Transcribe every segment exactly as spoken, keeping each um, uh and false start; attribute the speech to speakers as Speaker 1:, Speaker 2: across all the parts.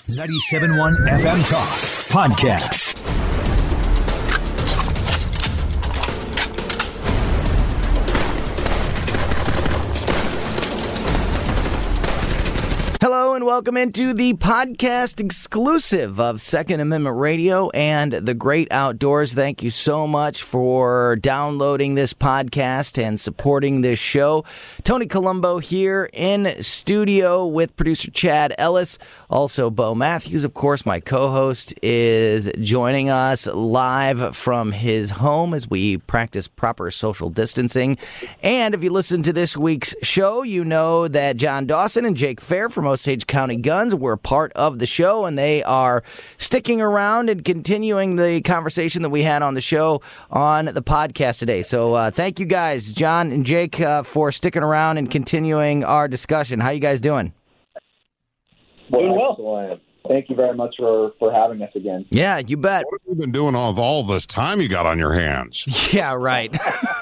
Speaker 1: ninety-seven point one F M Talk Podcast.
Speaker 2: Hello and welcome into the podcast exclusive of Second Amendment Radio and the Great Outdoors. Thank you so much for downloading this podcast and supporting this show. Tony Colombo here in studio with producer Chad Ellis. Also, Bo Matthews, of course, my co-host, is joining us live from his home as we practice proper social distancing. And if you listen to this week's show, you know that John Dawson and Jake Fair from Osage County Guns were part of the show, and they are sticking around and continuing the conversation that we had on the show on the podcast today. So uh, thank you guys, John and Jake, uh, for sticking around and continuing our discussion. How you guys doing?
Speaker 3: Doing well. Thank you very much for, for having us again.
Speaker 2: Yeah, you bet.
Speaker 4: What have you been doing all, all this time you got on your hands?
Speaker 2: Yeah, right.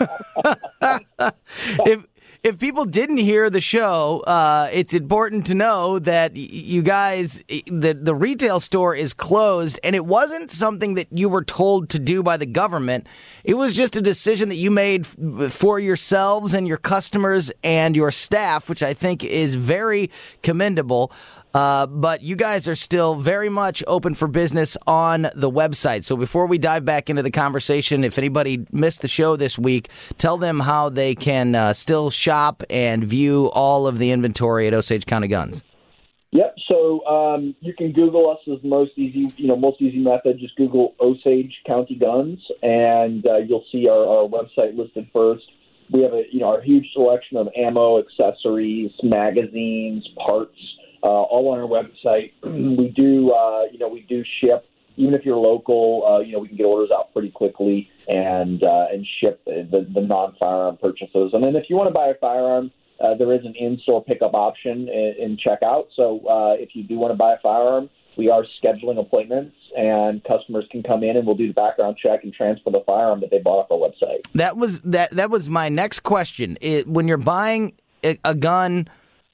Speaker 2: if If people didn't hear the show, uh, it's important to know that y- you guys, the, the retail store is closed, and it wasn't something that you were told to do by the government. It was just a decision that you made f- for yourselves and your customers and your staff, which I think is very commendable. Uh, but you guys are still very much open for business on the website. So before we dive back into the conversation, if anybody missed the show this week, tell them how they can uh, still shop and view all of the inventory at Osage County Guns.
Speaker 3: Yep. So um, you can Google us as the most easy, you know, most easy method. Just Google Osage County Guns, and uh, you'll see our, our website listed first. We have a, you know, our huge selection of ammo, accessories, magazines, parts. Uh, all on our website. We do, uh, you know, we do ship. Even if you're local, uh, you know, we can get orders out pretty quickly and uh, and ship the, the non-firearm purchases. And then if you want to buy a firearm, uh, there is an in-store pickup option in, in checkout. So uh, if you do want to buy a firearm, we are scheduling appointments, and customers can come in and we'll do the background check and transfer the firearm that they bought off our website.
Speaker 2: That was that. That was my next question. It, when you're buying a, a gun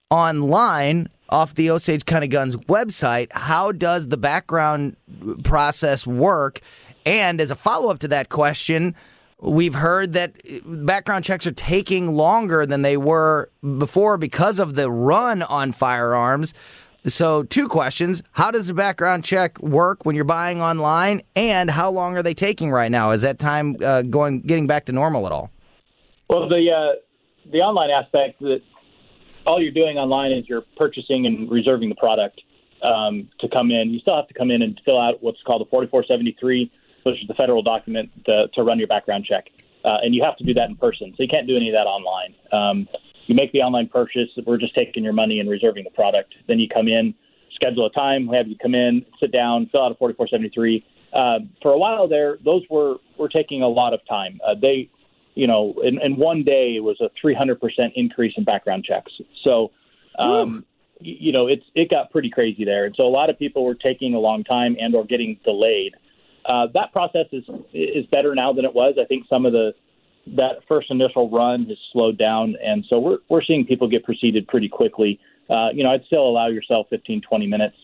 Speaker 2: online off the Osage County Guns website, how does the background process work? And as a follow-up to that question, we've heard that background checks are taking longer than they were before because of the run on firearms. So two questions. How does the background check work when you're buying online? And how long are they taking right now? Is that time uh, going getting back to normal at all?
Speaker 5: Well, the uh, the online aspect, that all you're doing online is you're purchasing and reserving the product um, to come in. You still have to come in and fill out what's called a forty-four seventy-three, which is the federal document to, to run your background check. Uh, and you have to do that in person, so you can't do any of that online. Um, you make the online purchase. We're just taking your money and reserving the product. Then you come in, schedule a time, have you come in, sit down, fill out a forty-four seventy-three. Uh, for a while there, those were, were taking a lot of time. Uh, they You know, in, in one day, it was a three hundred percent increase in background checks. So, um, y- you know, it's it got pretty crazy there. And so a lot of people were taking a long time and or getting delayed. Uh, that process is is better now than it was. I think some of the that first initial run has slowed down. And so we're we're seeing people get proceeded pretty quickly. Uh, you know, I'd still allow yourself fifteen, twenty minutes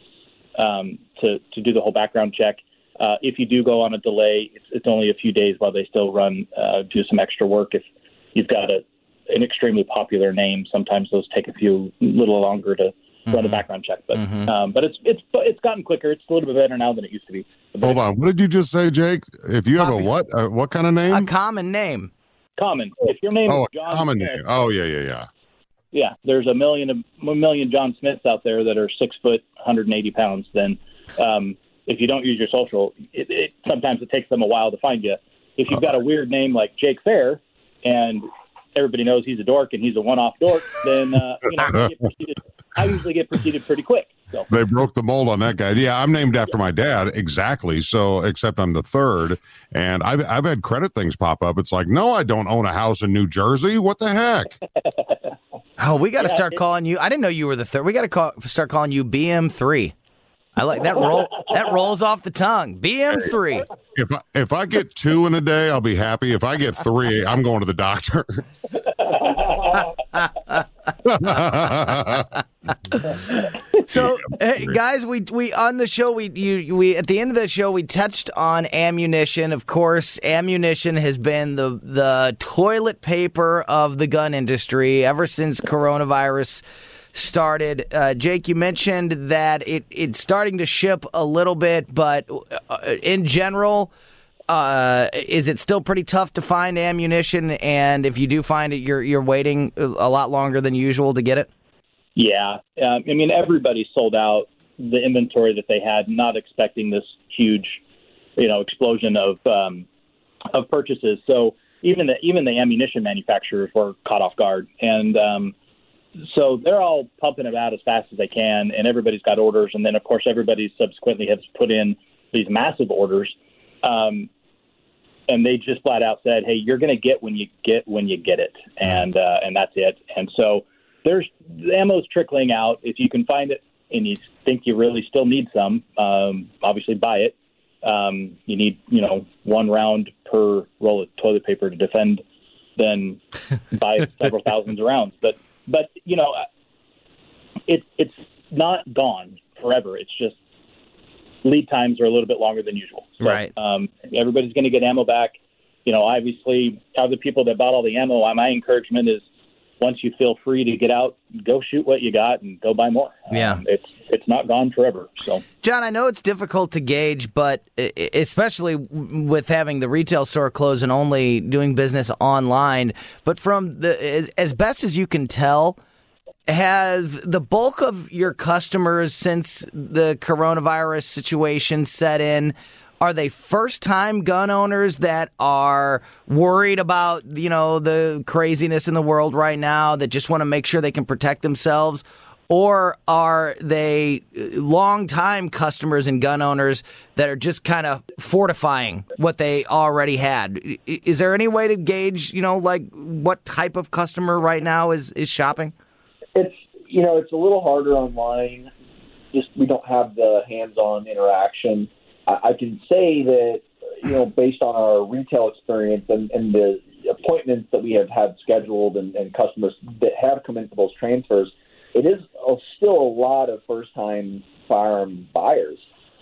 Speaker 5: um, to, to do the whole background check. Uh, if you do go on a delay, it's, it's only a few days while they still run, uh, do some extra work. If you've got a, an extremely popular name, sometimes those take a few little longer to mm-hmm. run a background check. But mm-hmm. um, but it's it's it's gotten quicker. It's a little bit better now than it used to be.
Speaker 4: Hold on, what did you just say, Jake? If you have a what? Uh, what kind of name?
Speaker 2: A common name.
Speaker 5: Common. If your name
Speaker 4: oh,
Speaker 5: is John
Speaker 4: a common
Speaker 5: Smith,
Speaker 4: name. Oh yeah, yeah, yeah.
Speaker 5: Yeah, there's a million a million John Smiths out there that are six foot, one hundred eighty pounds. Then. Um, If you don't use your social, it, it, sometimes it takes them a while to find you. If you've got a weird name like Jake Fair, and everybody knows he's a dork and he's a one-off dork, then uh, you know I, get proceeded, I usually get proceeded pretty quick. So.
Speaker 4: They broke the mold on that guy. Yeah, I'm named after my dad, exactly. So, except I'm the third, and I've I've had credit things pop up. It's like, no, I don't own a house in New Jersey. What the heck?
Speaker 2: Oh, we got to
Speaker 5: yeah,
Speaker 2: start
Speaker 5: it,
Speaker 2: calling you. I didn't know you were the third. We got to call, start calling you B M three. I like that roll. That rolls off the tongue. B M three.
Speaker 4: If I, if I get two in a day, I'll be happy. If I get three, I'm going to the doctor.
Speaker 2: So, hey, guys, we we on the show we you we at the end of the show we touched on ammunition. Of course, ammunition has been the the toilet paper of the gun industry ever since coronavirus started. Uh, Jake, you mentioned that it it's starting to ship a little bit, but uh, in general, uh, is it still pretty tough to find ammunition? And if you do find it, you're you're waiting a lot longer than usual to get it?
Speaker 5: Yeah. Um, I mean, everybody sold out the inventory that they had, not expecting this huge, you know, explosion of um, of purchases. So even the even the ammunition manufacturers were caught off guard. And um, so they're all pumping it out as fast as they can, and everybody's got orders. And then, of course, everybody subsequently has put in these massive orders. Um, and they just flat out said, hey, you're going to get when you get when you get it. And uh, and that's it. And so there's the ammo's trickling out. If you can find it and you think you really still need some, um, obviously buy it. Um, you need, you know, one round per roll of toilet paper to defend, then buy several thousands of rounds. But, but you know, it, it's not gone forever. It's just lead times are a little bit longer than usual. So,
Speaker 2: right.
Speaker 5: Um, everybody's going to get ammo back. You know, obviously, other people that bought all the ammo, my encouragement is, once you feel free to get out, go shoot what you got and go buy more.
Speaker 2: Yeah.
Speaker 5: Um, it's it's not gone forever. So,
Speaker 2: John, I know it's difficult to gauge, but especially with having the retail store closed and only doing business online, but from the as, as best as you can tell, have the bulk of your customers since the coronavirus situation set in, are they first-time gun owners that are worried about, you know, the craziness in the world right now, that just want to make sure they can protect themselves? Or are they long-time customers and gun owners that are just kind of fortifying what they already had? Is there any way to gauge, you know, like what type of customer right now is, is shopping?
Speaker 3: It's, you know, it's a little harder online. Just we don't have the hands-on interaction. I can say that, you know, based on our retail experience and, and the appointments that we have had scheduled and, and customers that have come in for those transfers, it is a, still a lot of first-time firearm buyers.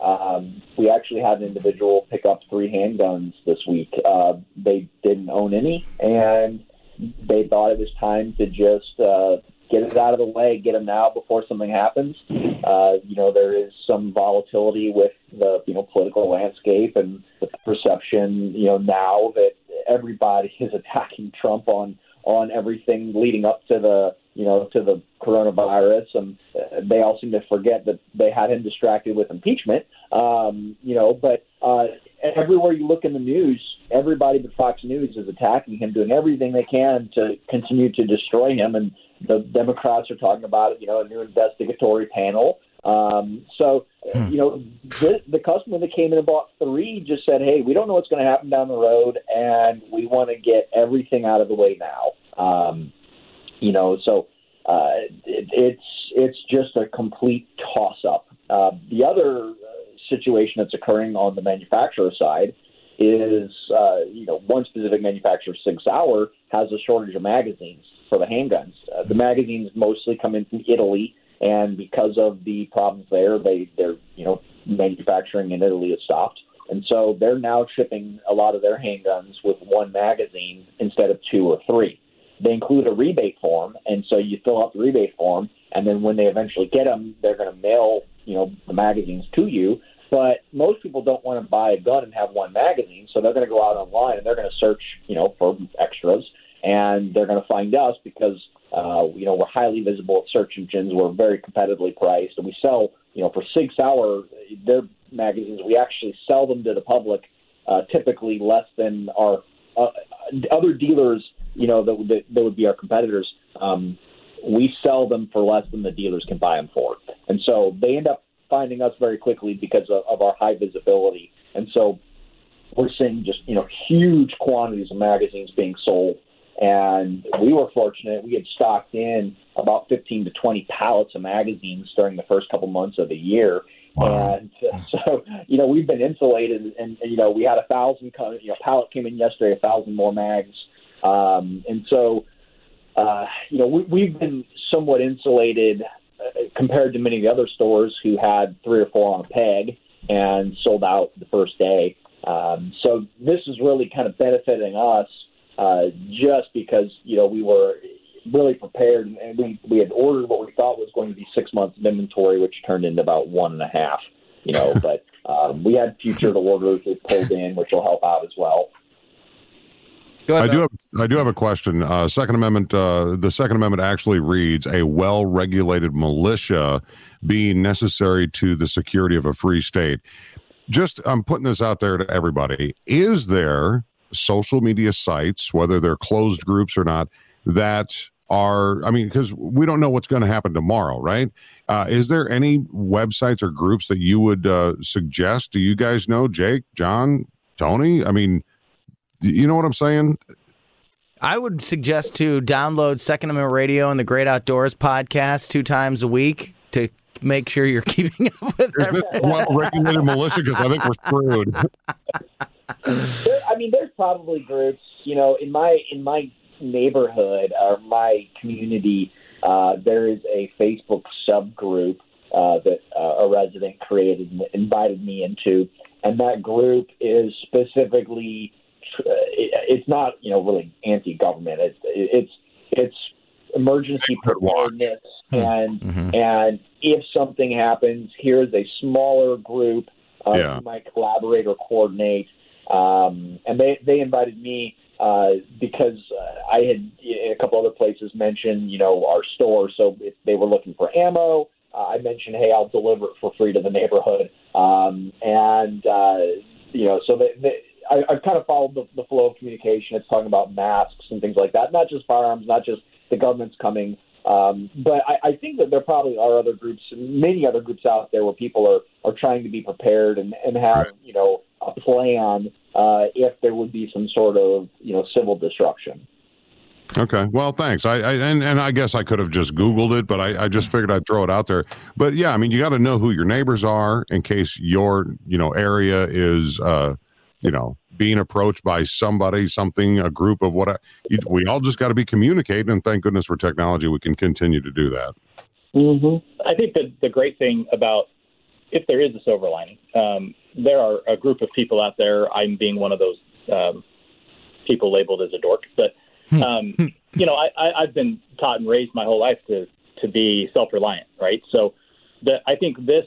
Speaker 3: Um, we actually had an individual pick up three handguns this week. Uh, they didn't own any, and they thought it was time to just uh, get it out of the way, get them now before something happens. Uh, you know, there is some volatility with the, you know, political landscape and the perception, you know, now that everybody is attacking Trump on, on everything leading up to the, you know, to the coronavirus. And they all seem to forget that they had him distracted with impeachment. Um, you know, but uh, everywhere you look in the news, everybody but Fox News is attacking him, doing everything they can to continue to destroy him. And the Democrats are talking about, you know, a new investigatory panel. Um, so, hmm. you know, the, the customer that came in and bought three just said, hey, we don't know what's going to happen down the road, and we want to get everything out of the way now. Um, you know, so uh, it, it's it's just a complete toss-up. Uh, the other situation that's occurring on the manufacturer side is, uh, you know, one specific manufacturer, Sig Sauer, has a shortage of magazines for the handguns. Uh, the magazines mostly come in from Italy, and because of the problems there, they, they're, you know, manufacturing in Italy has stopped. And so they're now shipping a lot of their handguns with one magazine instead of two or three. They include a rebate form, and so you fill out the rebate form, and then when they eventually get them, they're going to mail, you know, the magazines to you. But most people don't want to buy a gun and have one magazine, so they're going to go out online and they're going to search, you know, for extras, and they're going to find us because, uh, you know, we're highly visible at search engines. We're very competitively priced, and we sell, you know, for Sig Sauer, their magazines, we actually sell them to the public uh, typically less than our uh, other dealers, you know, that, that, that would be our competitors. Um, we sell them for less than the dealers can buy them for. And so they end up finding us very quickly because of, of our high visibility. And so we're seeing just, you know, huge quantities of magazines being sold. And we were fortunate. We had stocked in about fifteen to twenty pallets of magazines during the first couple months of the year. Wow. And so, you know, we've been insulated. And, and you know, we had a thousand, you know, pallet came in yesterday, a thousand more mags. Um, and so, uh, you know, we, we've been somewhat insulated compared to many of the other stores who had three or four on a peg and sold out the first day. Um, so this is really kind of benefiting us uh, just because, you know, we were really prepared, and we, we had ordered what we thought was going to be six months of inventory, which turned into about one and a half, you know, but um, we had future orders that pulled in, which will help out as well.
Speaker 2: Go ahead,
Speaker 4: I do have I do have a question. Uh, Second Amendment. Uh, the Second Amendment actually reads a well-regulated militia being necessary to the security of a free state. Just I'm putting this out there to everybody. Is there social media sites, whether they're closed groups or not, that are, I mean, because we don't know what's going to happen tomorrow, right? Uh, is there any websites or groups that you would uh, suggest? Do you guys know, Jake, John, Tony? I mean, you know what I'm saying?
Speaker 2: I would suggest to download Second Amendment Radio and the Great Outdoors podcast two times a week to make sure you're keeping up with
Speaker 4: Is this well-regulated militia? Because I think we're screwed.
Speaker 3: There, I mean, there's probably groups, you know, in my in my neighborhood or my community, uh, there is a Facebook subgroup uh, that uh, a resident created and invited me into, and that group is specifically. It's not, you know, really anti-government. It's it's it's emergency preparedness, and mm-hmm. and if something happens, here's a smaller group uh,
Speaker 4: yeah.
Speaker 3: who might collaborate or coordinate. Um, and they they invited me uh, because uh, I had in a couple other places mentioned, you know, our store. So if they were looking for ammo, uh, I mentioned, hey, I'll deliver it for free to the neighborhood, um, and uh, you know, so they. they I, I've kind of followed the, the flow of communication. It's talking about masks and things like that, not just firearms, not just the government's coming. Um, but I, I think that there probably are other groups, many other groups out there where people are, are trying to be prepared and, and have, right. you know, a plan uh, if there would be some sort of, you know, civil disruption.
Speaker 4: Okay. Well, thanks. I, I and, and I guess I could have just Googled it, but I, I just figured I'd throw it out there. But yeah, I mean, you got to know who your neighbors are in case your, you know, area is, uh, you know, being approached by somebody, something, a group of what, I, you, we all just got to be communicating, and thank goodness for technology, we can continue to do that.
Speaker 5: Mm-hmm. I think that the great thing about, if there is a silver lining, um, there are a group of people out there, I'm being one of those um, people labeled as a dork, but, um, you know, I, I, I've been taught and raised my whole life to, to be self-reliant, right? So the, I think this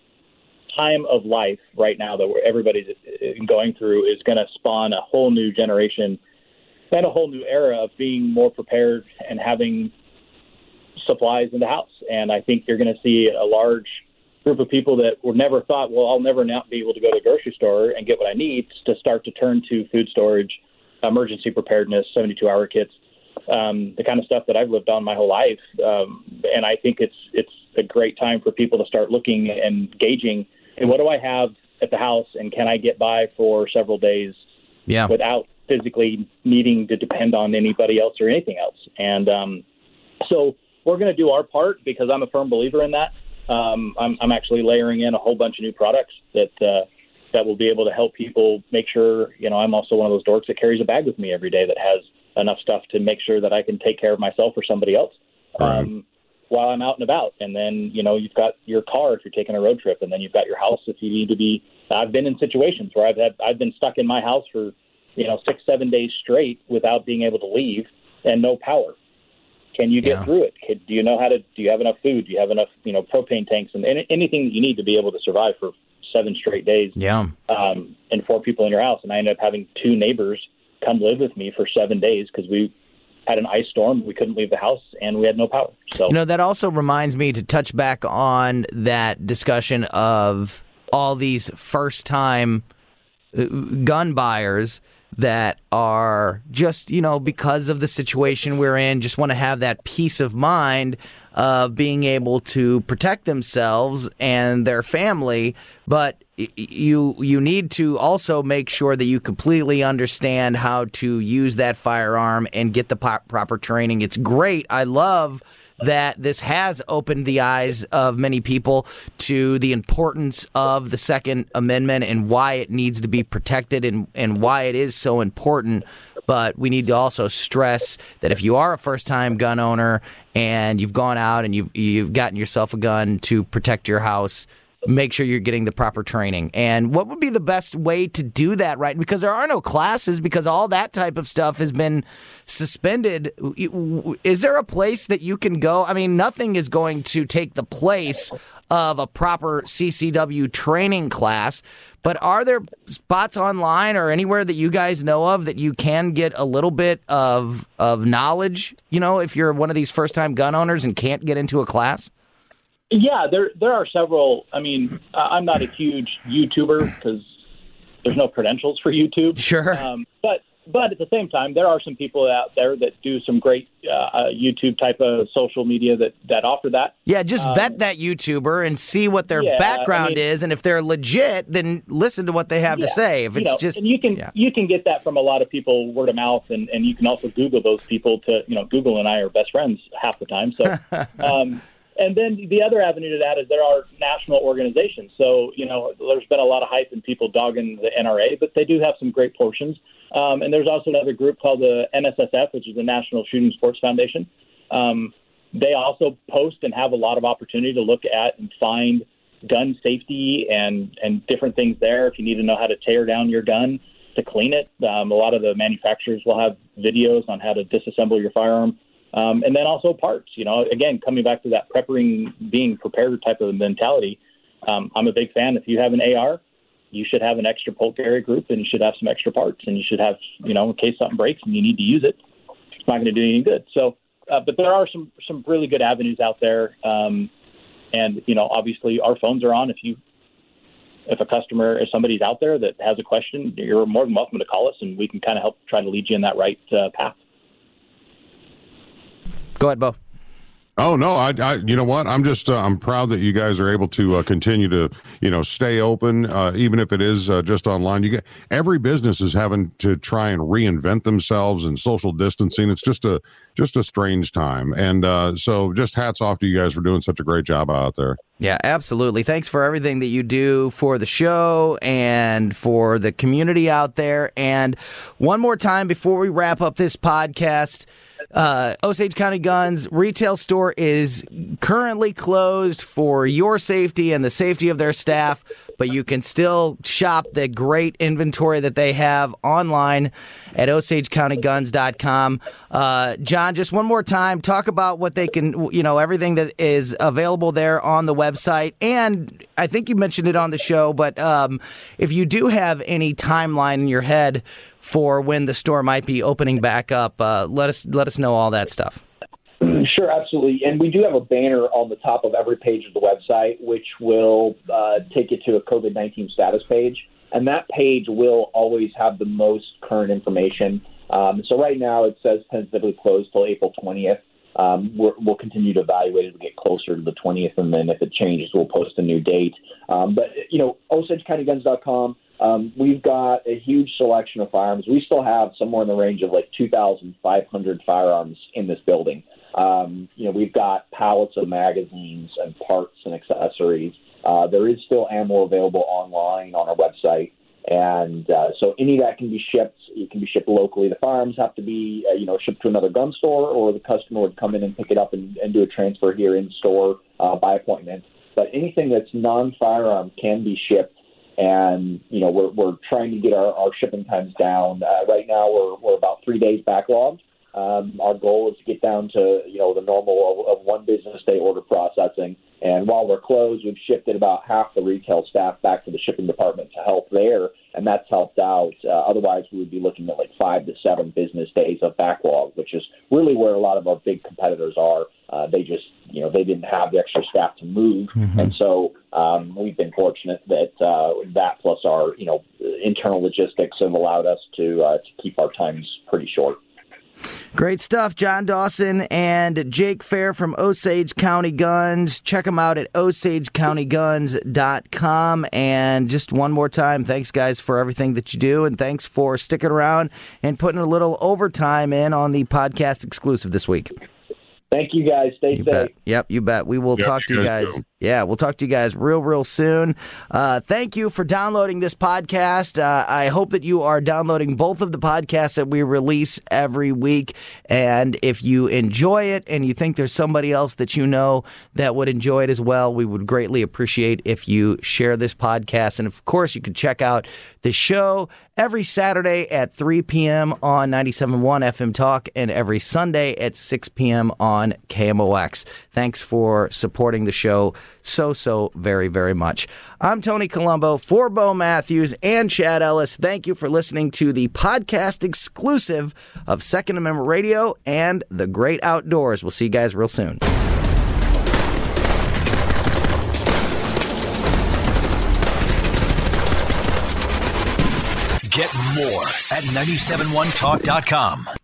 Speaker 5: time of life right now that we're, everybody's going through is going to spawn a whole new generation and a whole new era of being more prepared and having supplies in the house. And I think you're going to see a large group of people that were never thought, well, I'll never not be able to go to the grocery store and get what I need, to start to turn to food storage, emergency preparedness, seventy-two hour kits, um, the kind of stuff that I've lived on my whole life. Um, and I think it's it's a great time for people to start looking and gauging, and what do I have at the house, and can I get by for several days
Speaker 2: yeah.
Speaker 5: without physically needing to depend on anybody else or anything else? And um, so we're going to do our part, because I'm a firm believer in that. Um, I'm, I'm actually layering in a whole bunch of new products that uh, that will be able to help people make sure, you know, I'm also one of those dorks that carries a bag with me every day that has enough stuff to make sure that I can take care of myself or somebody else.
Speaker 4: Right.
Speaker 5: Um, while I'm out and about. And then, you know, you've got your car if you're taking a road trip, and then you've got your house if you need to be. I've been in situations where I've had, I've been stuck in my house for, you know, six, seven days straight without being able to leave and no power. Can you get
Speaker 2: yeah.
Speaker 5: through it? Can, do you know how to, do you have enough food? Do you have enough, you know, propane tanks and any, anything that you need to be able to survive for seven straight days?
Speaker 2: Yeah.
Speaker 5: Um, and four people in your house. And I ended up having two neighbors come live with me for seven days because we had an ice storm. We couldn't leave the house, and we had no power. So,
Speaker 2: you know, that also reminds me to touch back on that discussion of all these first-time gun buyers that are just, you know, because of the situation we're in, just want to have that peace of mind of being able to protect themselves and their family. But you you need to also make sure that you completely understand how to use that firearm and get the po- proper training. It's great. I love that this has opened the eyes of many people to the importance of the Second Amendment and why it needs to be protected and, and why it is so important. but we need to also stress that if you are a first-time gun owner and you've gone out and you've you've gotten yourself a gun to protect your house, make sure you're getting the proper training. And what would be the best way to do that, right? Because there are no classes, because all that type of stuff has been suspended. Is there a place that you can go? I mean, nothing is going to take the place of a proper C C W training class, but are there spots online or anywhere that you guys know of that you can get a little bit of of knowledge, you know, if you're one of these first-time gun owners and can't get into a class?
Speaker 5: Yeah, there there are several. I mean, I'm not a huge YouTuber because there's no credentials for YouTube.
Speaker 2: Sure.
Speaker 5: Um, but but at the same time, there are some people out there that do some great uh, YouTube type of social media that, that offer that.
Speaker 2: Yeah, just
Speaker 5: um,
Speaker 2: vet that YouTuber and see what their
Speaker 5: yeah,
Speaker 2: background
Speaker 5: I mean,
Speaker 2: is, and if they're legit, then listen to what they have
Speaker 5: yeah,
Speaker 2: to say. If it's
Speaker 5: you know,
Speaker 2: just,
Speaker 5: and you can
Speaker 2: yeah.
Speaker 5: you can get that from a lot of people word of mouth, and, and you can also Google those people. To you know, Google and I are best friends half the time. So. um, And then the other avenue to that is there are national organizations. So, you know, there's been a lot of hype and people dogging the N R A, but they do have some great portions. Um, and there's also another group called the N S S F, which is the National Shooting Sports Foundation. Um, they also post and have a lot of opportunity to look at and find gun safety and, and different things there. If you need to know how to tear down your gun to clean it, um, a lot of the manufacturers will have videos on how to disassemble your firearm. Um, and then also parts, you know, again, coming back to that preparing, being prepared type of mentality. Um, I'm a big fan. If you have an A R, you should have an extra bolt carrier group, and you should have some extra parts, and you should have, you know, in case something breaks and you need to use it, it's not going to do you any good. So, uh, but there are some, some really good avenues out there. Um, and, you know, obviously our phones are on. If you, if a customer, if somebody's out there that has a question, you're more than welcome to call us, and we can kind of help try to lead you in that right uh, path.
Speaker 2: Go ahead, Bo.
Speaker 4: Oh no, I, I, you know what? I'm just, uh, I'm proud that you guys are able to uh, continue to, you know, stay open, uh, even if it is uh, just online. You get every business is having to try and reinvent themselves and social distancing. It's just a, just a strange time, and uh, so just hats off to you guys for doing such a great job out there.
Speaker 2: Yeah, absolutely. Thanks for everything that you do for the show and for the community out there. And one more time before we wrap up this podcast. Uh, Osage County Guns retail store is currently closed for your safety and the safety of their staff, but you can still shop the great inventory that they have online at osage county guns dot com. Uh, John, just one more time, talk about what they can, you know, everything that is available there on the website. And I think you mentioned it on the show, but um, if you do have any timeline in your head for when the store might be opening back up, uh, let us let us know all that stuff.
Speaker 3: Sure, absolutely. And we do have a banner on the top of every page of the website, which will uh, take you to a COVID nineteen status page. And that page will always have the most current information. Um, so right now it says tentatively closed till April twentieth. Um, we're, we'll continue to evaluate it to get closer to the twentieth, and then if it changes, we'll post a new date. Um, but, you know, osage county guns dot com. Um, we've got a huge selection of firearms. We still have somewhere in the range of like two thousand five hundred firearms in this building. Um, you know, we've got pallets of magazines and parts and accessories. Uh, there is still ammo available online on our website. And uh, so any of that can be shipped. It can be shipped locally. The firearms have to be, uh, you know, shipped to another gun store, or the customer would come in and pick it up and, and do a transfer here in store uh, by appointment. But anything that's non-firearm can be shipped. And, you know, we're we're trying to get our, our shipping times down. Uh, right now, we're we're about three days backlogged. Um, our goal is to get down to, you know, the normal of, of one business day order processing. And while we're closed, we've shifted about half the retail staff back to the shipping department to help there, and that's helped out. Uh, otherwise, we would be looking at like five to seven business days of backlog, which is really where a lot of our big competitors are. Uh, they just, you know, they didn't have the extra staff to move, mm-hmm. and so um, we've been fortunate that uh, that plus our, you know, internal logistics have allowed us to uh, to keep our times pretty short.
Speaker 2: Great stuff, John Dawson and Jake Fair from Osage County Guns. Check them out at osage county guns dot com. And just one more time, thanks, guys, for everything that you do, and thanks for sticking around and putting a little overtime in on the podcast exclusive this week.
Speaker 3: Thank you, guys. Stay
Speaker 2: you
Speaker 3: safe.
Speaker 2: Bet. Yep, you bet. We will
Speaker 4: yep,
Speaker 2: talk to you guys.
Speaker 4: Too.
Speaker 2: Yeah, we'll talk to you guys real, real soon. Uh, thank you for downloading this podcast. Uh, I hope that you are downloading both of the podcasts that we release every week. And if you enjoy it and you think there's somebody else that you know that would enjoy it as well, we would greatly appreciate if you share this podcast. And of course, you can check out the show every Saturday at three p.m. on ninety-seven point one F M Talk and every Sunday at six p.m. on K M O X. Thanks for supporting the show so, so very, very much. I'm Tony Colombo for Bo Matthews and Chad Ellis. Thank you for listening to the podcast exclusive of Second Amendment Radio and The Great Outdoors. We'll see you guys real soon.
Speaker 1: Get more at nine seven one talk dot com.